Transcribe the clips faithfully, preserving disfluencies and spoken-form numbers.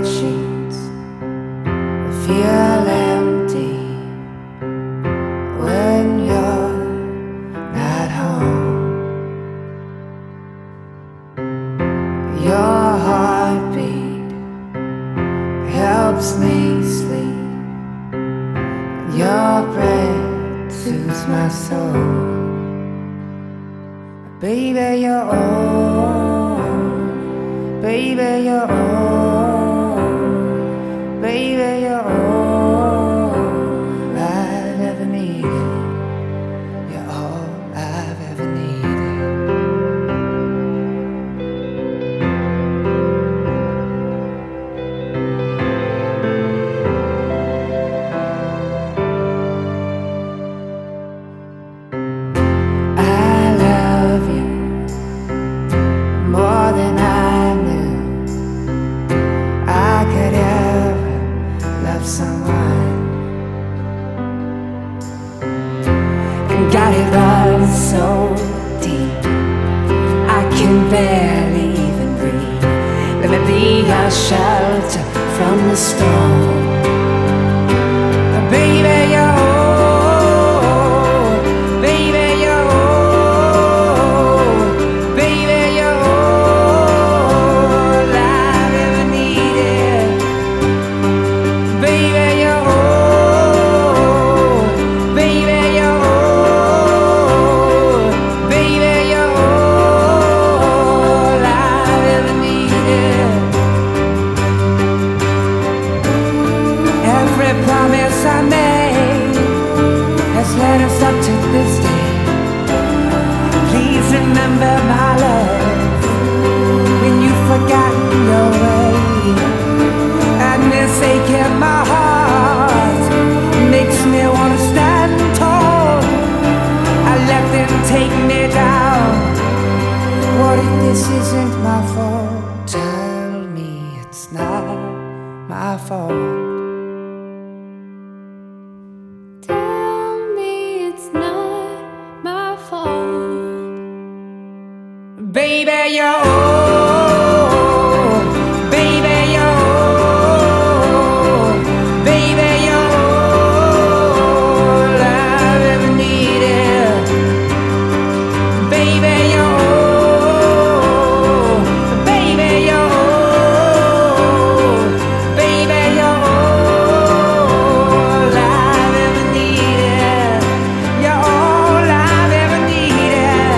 bed sheets feel empty when you're not home. Your heartbeat helps me sleep. Your breath soothes my soul. Baby, you're all, baby, you're all, baby, you're all I've ever needed. You're all I've ever needed. I love you more than I knew I could ever love someone. And God, it runs so deep I can barely even breathe. Let me be your shelter from the storm. Baby, you're all, baby, you're all, baby, you're all I've ever needed. Baby, you're all, baby, you're all, baby, you're all I've ever needed. Every promise I made has led us up to this day. Please remember my love when you've forgotten your way. And this ache in my heart makes me wanna stand tall. I let them take me down. What if this isn't my fault? Tell me it's not my fault. Tell me it's not my fault. Baby, you're all, baby, you're all, baby, you're all I've ever needed. Baby, you're all, baby, you're all, baby, you're all I've ever needed. You're all I've ever needed.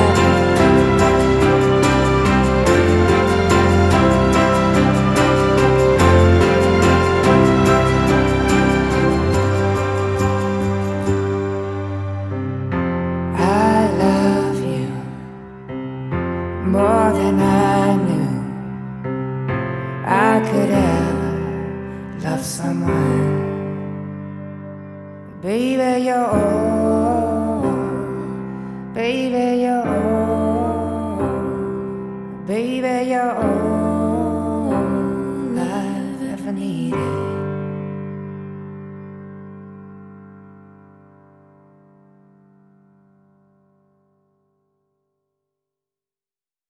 I love you more than I knew I could ever love someone. Baby, you're all, baby, you're all, baby, you're all